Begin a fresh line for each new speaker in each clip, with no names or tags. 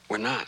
we're not.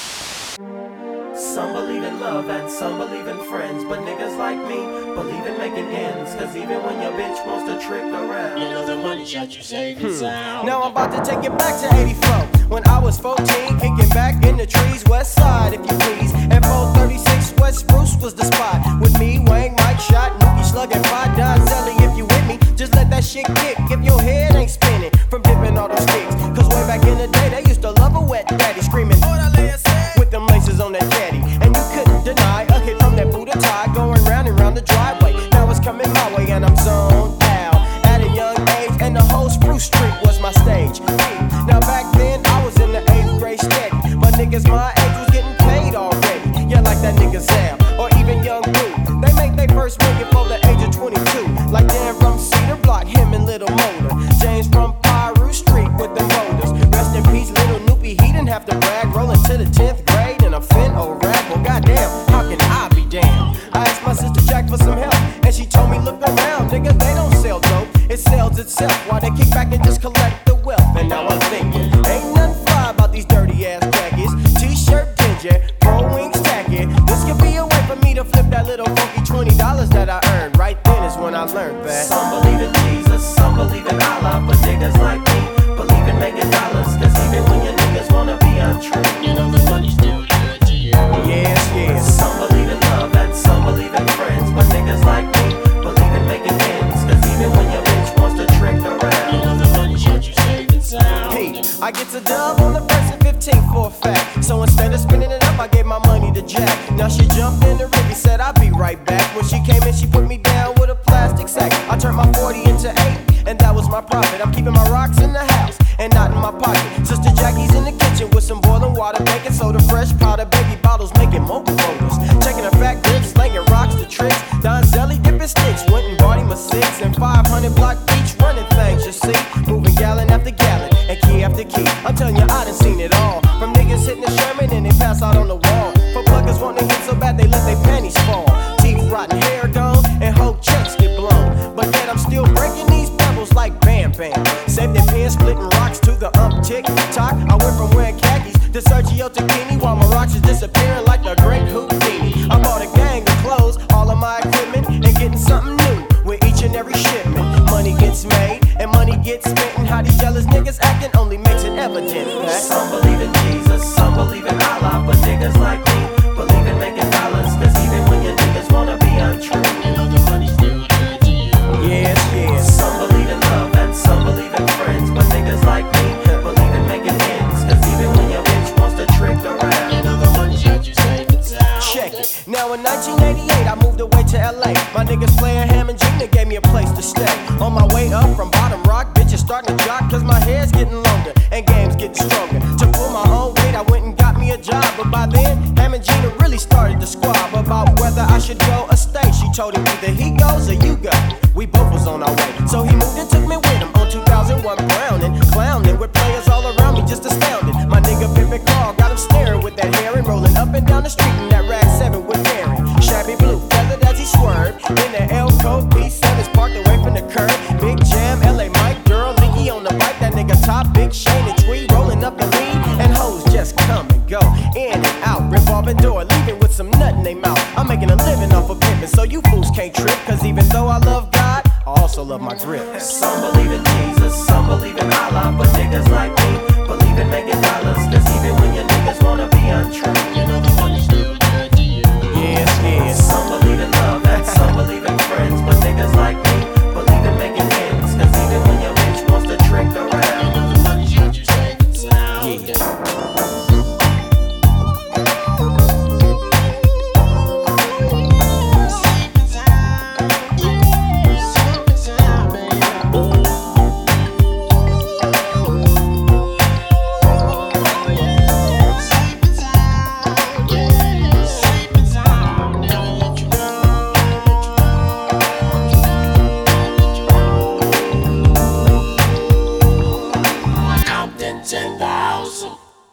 Some believe in love and some believe in friends, but niggas like me believe in making ends. Cause even when your bitch wants to trick around, you know the money shot you saving sound.
Now I'm about to take it back to 84. When I was 14, kicking back in the trees, west side if you please. At 436 West Spruce was the spot. With me, Wayne, Mike, Shot, Nuki, Slug, and Five Don Zelly. If you with me, just let that shit kick. If your head ain't spinning from dipping all those sticks. Cause way back in the day, they used to love a wet daddy screaming with them laces on that caddy. And you couldn't deny a hit from that Buddha tie going round and round the driveway. Now it's coming my way and I'm zoned out at a young age, and the whole Spruce Street was my stage. Now back then I was in the 8th grade steady, but niggas my age was getting paid already. Yeah, like that nigga Zam or even Young Boo. They make their first million before the age of 22. Like Dan from Cedar Block, him and Little Motor. James from Piru Street with them boulders. Rest in peace, Little Noopy, he didn't have to brag. Rolling to the 10th grade in a fin or rap. Well, goddamn, how can I be damned? I asked my sister Jack for some help, and she told me, look around, nigga, they don't sell dope. It sells itself while they kick back and just collect the wealth. And now I'm thinking, ain't nothing fly about these dirty ass khakis. T-shirt dingy, pro wings tacky. This could be a way for me to flip that little funky $20 that I earned. Right then is when I learned that
some believe in Jesus, some believe in Allah, but niggas like me believe in making dollars. Cause even when your niggas wanna be untrue, you know the money's still good to you.
Yes, yes.
Some believe in love and some believe in friends, but niggas like me believe in making ends. Cause even when your bitch wants to trick around, you know the money shot you saving sound.
Hey, I get a dub on the first and 15th for a fact. So instead of spending it up, I gave my money to Jack. Now she jumped in the Ricky, said I'll be right back. When she came in, she put me down with a plastic sack. I turned my 40 into 8, and that was my profit. I'm keeping my rocks in the house and not in my pocket. Sister Jackie's in the kitchen with some boiling water, baking soda, fresh powder, baby bottles, making mocha photos. Checking her fat grips, slanging rocks to tricks. Don Zelly dipping sticks, went and bought him a 6 and 500 block beach running things, you see. Moving gallon after gallon and key after key. I'm telling you, I done seen it all. From niggas hitting the Sherman and they pass out on the wall. For pluggers wanting to hit so bad they let their panties fall. Teeth rotten, hair gone, and whole checks get blown. But yet I'm still breaking these pebbles like Bam Bam. Save their pins, splitting rocks to the tick-tock. I went from wearing khakis to Sergio Tacchini, while my rocks is disappearing like the great Houdini. I bought a gang of clothes, all of my equipment, and getting something new with each and every shipment. Money gets made and money gets spent, and how these jealous niggas acting only makes it evident.
Some believe in Jesus, some believe in Allah, but niggas like me believe in making dollars. Cause even when your niggas wanna be untrue, you know the money's still good to you.
Yes, yes.
Some believe in love and some believe in friends, but niggas like me believe in making ends. Cause even when your bitch wants to trick around, you know the money shot you saving sound.
Check it. Now in 1988 I moved away to LA. My niggas playing Ham and Gina gave me a place to stay. On my way up from Bottom Rock, bitches starting to jock.